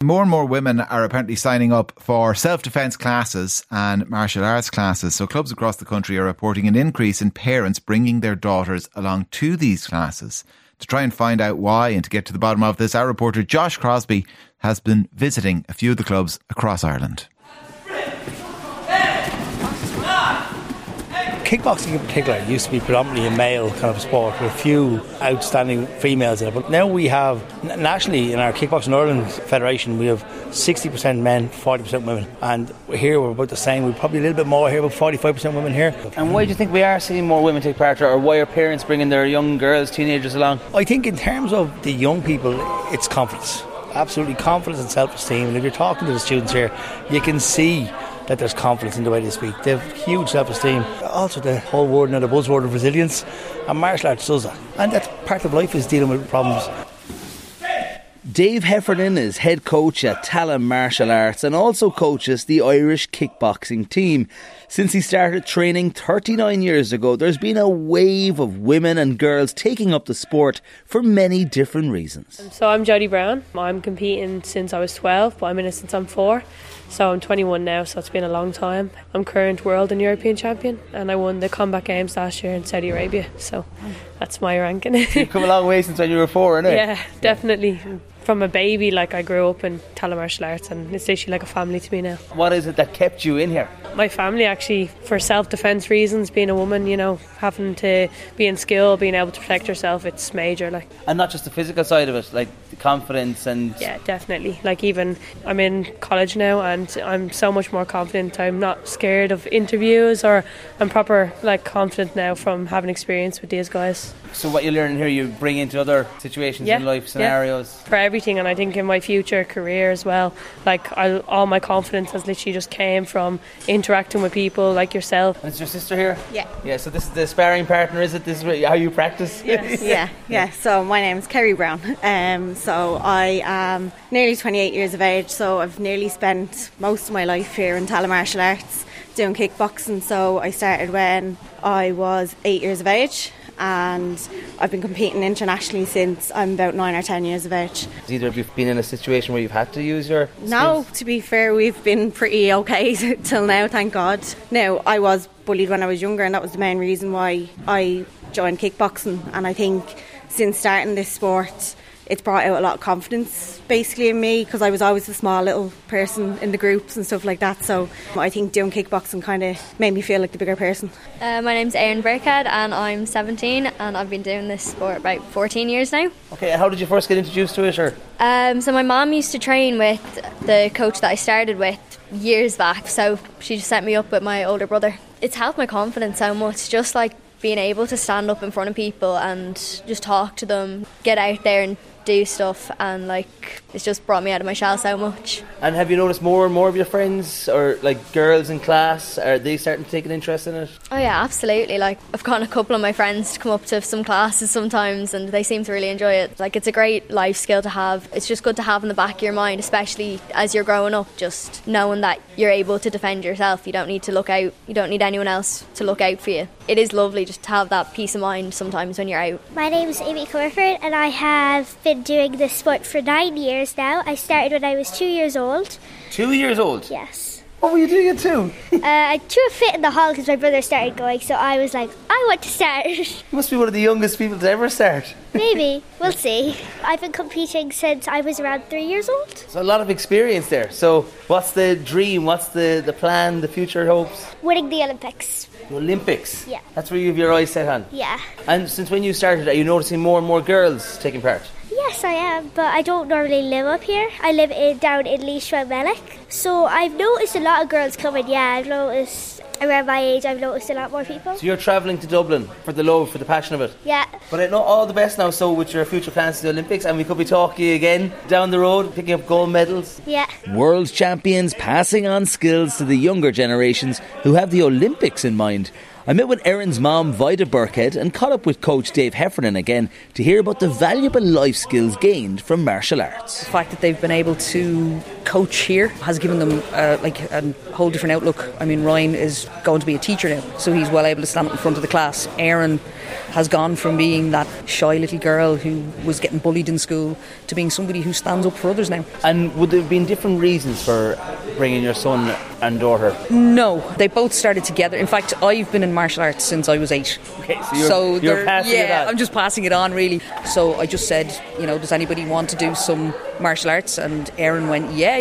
More and more women are apparently signing up for self-defence classes and martial arts classes. So clubs across the country are reporting an increase in parents bringing their daughters along to these classes. To try and find out why and to get to the bottom of this, our reporter Josh Crosby has been visiting a few of the clubs across Ireland. Kickboxing in particular used to be predominantly a male kind of sport with a few outstanding females in it. But now we have, nationally in our Kickboxing Ireland Federation, we have 60% men, 40% women. And here we're about the same. We're probably a little bit more here, about 45% women here. And why do you think we are seeing more women take part, or why are parents bringing their young girls, teenagers along? I think in terms of the young people, it's confidence. Absolutely confidence and self-esteem. And if you're talking to the students here, you can see that there's confidence in the way they speak. They have huge self-esteem. Also the whole word now, the buzzword of resilience, and martial arts does that. And that's part of life, is dealing with problems. Dave Heffernan is head coach at Tala Martial Arts and also coaches the Irish kickboxing team. Since he started training 39 years ago, there's been a wave of women and girls taking up the sport for many different reasons. So I'm Jodie Brown. I'm competing since I was 12, but I'm in it since I'm 4. So I'm 21 now, so it's been a long time. I'm current world and European champion, and I won the Combat Games last year in Saudi Arabia. So that's my ranking. You've come a long way since when you were 4, innit? Yeah, definitely. From a baby, like, I grew up in Tala Martial Arts, and it's literally like a family to me now. What is it that kept you in here? My family, actually, for self-defence reasons, being a woman, you know, having to be in school, being able to protect yourself, it's major, like. And not just the physical side of it, like the confidence and... Yeah, definitely. Like, even I'm in college now and I'm so much more confident. I'm not scared of interviews, or I'm proper, like, confident now from having experience with these guys. So what you learn here, you bring into other situations in life, scenarios? For everything, and I think in my future career as well, like, all my confidence has literally just came from interacting with people like yourself. And is your sister here? Yeah. Yeah, so this is the sparring partner, is it? This is how you practice? Yes. Yeah. So my name is Kerry Brown. So I am nearly 28 years of age, so I've nearly spent most of my life here in Tala Martial Arts doing kickboxing. So I started when I was 8 years of age, and I've been competing internationally since I'm about 9 or 10 years of age. Has either of you been in a situation where you've had to use your skills? No, to be fair, we've been pretty okay till now, thank God. Now, I was bullied when I was younger, and that was the main reason why I joined kickboxing. And I think since starting this sport, it's brought out a lot of confidence basically in me, because I was always a small little person in the groups and stuff like that. So I think doing kickboxing kind of made me feel like the bigger person. My name's Erin Burkhead and I'm 17, and I've been doing this sport about 14 years now. Okay, how did you first get introduced to it? Or? So my mum used to train with the coach that I started with years back, so she just set me up with my older brother. It's helped my confidence so much, just like being able to stand up in front of people and just talk to them, get out there and do stuff, and like it's just brought me out of my shell so much. And have you noticed more and more of your friends, or like girls in class, are they starting to take an interest in it? Oh yeah, absolutely. Like, I've gotten a couple of my friends to come up to some classes sometimes, and they seem to really enjoy it. Like, it's a great life skill to have. It's just good to have in the back of your mind, especially as you're growing up, just knowing that you're able to defend yourself. You don't need to look out, you don't need anyone else to look out for you. It is lovely just to have that peace of mind sometimes when you're out. My name's Amy Corford, and I have been doing this sport for 9 years now. I started when I was 2 years old. 2 years old? Yes. What were you doing at 2? I threw a fit in the hall because my brother started going, so I was like, I want to start. You must be one of the youngest people to ever start. Maybe, we'll see. I've been competing since I was around 3 years old. So a lot of experience there. So what's the dream, what's the plan, the future hopes? Winning the Olympics. The Olympics? Yeah. That's where you have your eyes set on? Yeah. And since when you started, are you noticing more and more girls taking part? Yes, I am, but I don't normally live up here. I live down in Laois, Mellick. So I've noticed a lot of girls coming, yeah. I've noticed, around my age, I've noticed a lot more people. So you're travelling to Dublin for the love, for the passion of it? Yeah. But I know all the best now, so with your future plans to the Olympics, and we could be talking to you again down the road, picking up gold medals. Yeah. World champions passing on skills to the younger generations who have the Olympics in mind. I met with Erin's mom, Vida Burkhead, and caught up with coach Dave Heffernan again to hear about the valuable life skills gained from martial arts. The fact that they've been able to coach here has given them a whole different outlook. I mean, Ryan is going to be a teacher now, so he's well able to stand up in front of the class. Erin has gone from being that shy little girl who was getting bullied in school to being somebody who stands up for others now. And would there have been different reasons for bringing your son and daughter? No, they both started together. In fact, I've been in martial arts since I was 8. Okay, so you're passing it on. I'm just passing it on, really. So I just said, does anybody want to do some martial arts? And Erin went, yeah.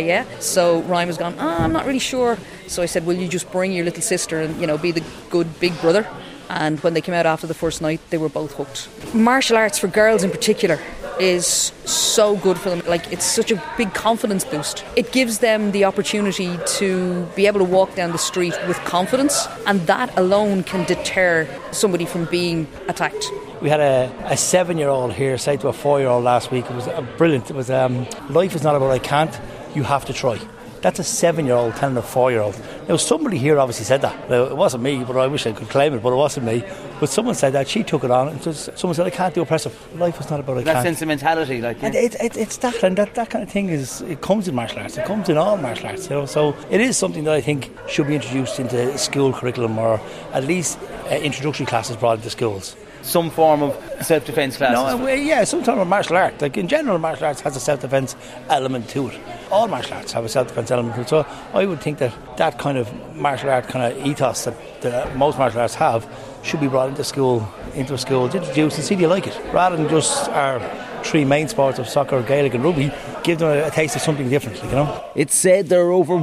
So Ryan was gone, I'm not really sure. So I said, will you just bring your little sister and, be the good big brother? And when they came out after the first night, they were both hooked. Martial arts for girls in particular is so good for them. It's such a big confidence boost. It gives them the opportunity to be able to walk down the street with confidence, and that alone can deter somebody from being attacked. We had a 7-year-old here say to a 4-year-old last week. It was brilliant. It was life is not about I can't, you have to try. That's a 7-year-old telling a 4-year-old. Now, somebody here obviously said that. Now, it wasn't me, but I wish I could claim it, but it wasn't me. But someone said that. She took it on. And someone said, I can't do oppressive. Life is not about I can't. That sentimentality. And it's that, and that kind of thing it comes in martial arts. It comes in all martial arts. So it is something that I think should be introduced into school curriculum, or at least introductory classes brought into schools. Some form of self-defence classes? Some form of martial art. In general, martial arts has a self-defence element to it. All martial arts have a self-defence element to it. So I would think that kind of martial art kind of ethos that most martial arts have should be brought into a school, introduced, and see do you like it. Rather than just our 3 main sports of soccer, Gaelic and rugby, give them a taste of something different, It's said there are over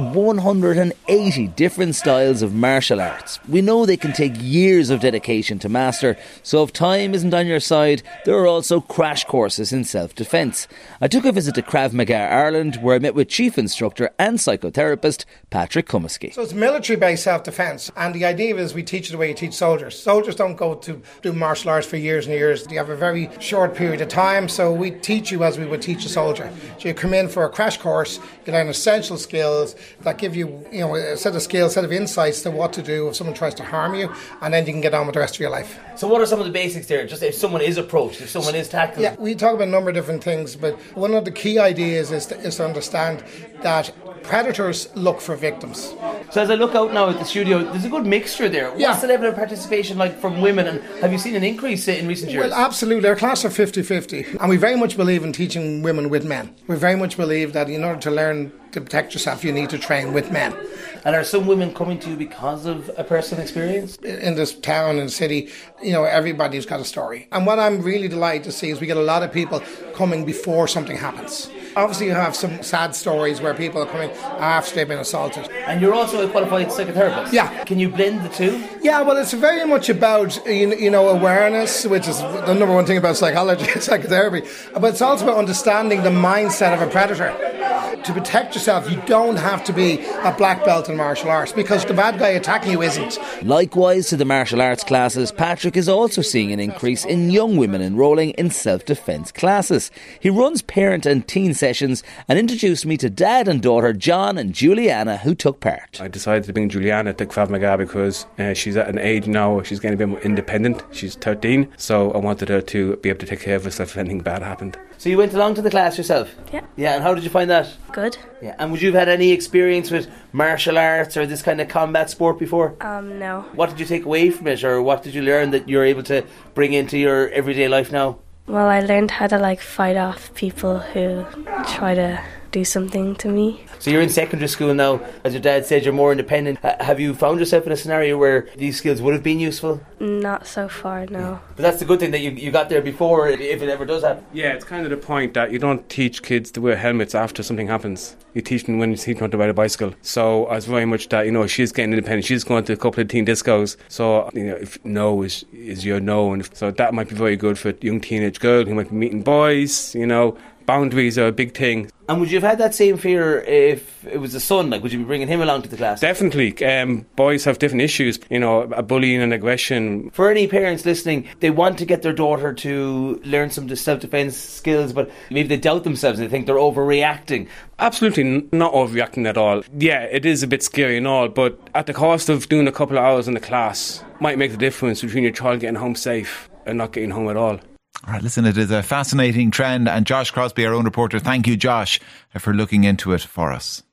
180 different styles of martial arts. We know they can take years of dedication to master, so if time isn't on your side, there are also crash courses in self-defence. I took a visit to Krav Maga Ireland, where I met with chief instructor and psychotherapist Patrick Cumisky. So it's military-based self-defence, and the idea is we teach it the way you teach soldiers. Soldiers don't go to do martial arts for years and years. You have a very short period of time, so we teach you as we would teach a soldier. So you come in for a crash course, you learn essential skills that give you, a set of skills, set of insights to what to do if someone tries to harm you, and then you can get on with the rest of your life. So what are some of the basics there? Just if someone is approached, if someone is tackled? Yeah, we talk about a number of different things, but one of the key ideas is to understand that predators look for victims. So as I look out now at the studio, there's a good mixture there. Yeah. What's the level of participation like from women, and have you seen an increase in recent years? Well, absolutely. Our class are 50-50, and we very much believe in teaching women with men. We very much believe that in order to learn to protect yourself, you need to train with men. And are some women coming to you because of a personal experience? In this town and city, everybody's got a story. And what I'm really delighted to see is we get a lot of people coming before something happens. Obviously, you have some sad stories where people are coming after they've been assaulted. And you're also a qualified psychotherapist. Yeah. Can you blend the two? Yeah, well, it's very much about, awareness, which is the number one thing about psychology, psychotherapy. But it's also about understanding the mindset of a predator. To protect yourself, you don't have to be a black belt in martial arts, because the bad guy attacking you isn't. Likewise to the martial arts classes, Patrick is also seeing an increase in young women enrolling in self-defence classes. He runs parent and teen sessions and introduced me to dad and daughter John and Juliana, who took part. I decided to bring Juliana to Krav Maga because she's at an age now where she's getting a bit more independent. She's 13, so I wanted her to be able to take care of herself if anything bad happened. So you went along to the class yourself? Yeah. Yeah, and how did you find that? Good. Yeah, and would you have had any experience with martial arts or this kind of combat sport before? No. What did you take away from it, or what did you learn that you're able to bring into your everyday life now? Well, I learned how to fight off people who try to do something to me. So you're in secondary school now. As your dad said, you're more independent. Have you found yourself in a scenario where these skills would have been useful? Not so far, no. But that's the good thing, that you got there before, if it ever does happen. Yeah, it's kind of the point that you don't teach kids to wear helmets after something happens. You teach them when you teach them to ride a bicycle. So I was very much that, she's getting independent. She's going to a couple of teen discos. So, if no is your no. And so that might be very good for a young teenage girl who might be meeting boys, Boundaries are a big thing. And would you have had that same fear if it was a son? Like, would you be bringing him along to the class? Definitely. Boys have different issues, bullying and aggression. For any parents listening, they want to get their daughter to learn some self-defence skills, but maybe they doubt themselves and they think they're overreacting. Absolutely not overreacting at all. Yeah, it is a bit scary and all, but at the cost of doing a couple of hours in the class might make the difference between your child getting home safe and not getting home at all. All right, listen, it is a fascinating trend, and Josh Crosby, our own reporter, thank you, Josh, for looking into it for us.